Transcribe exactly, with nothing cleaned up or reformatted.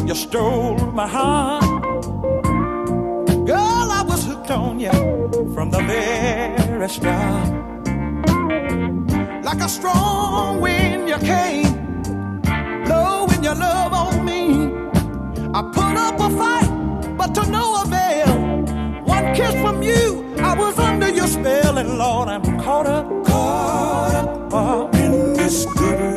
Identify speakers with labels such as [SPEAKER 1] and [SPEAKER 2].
[SPEAKER 1] You stole my heart. Girl, I was hooked on you from the very start. Like a strong wind you came, blowing your love on me. I put up a fight, but to no avail. One kiss from you, I was under your spell. And Lord, I'm caught up, caught up uh, in this good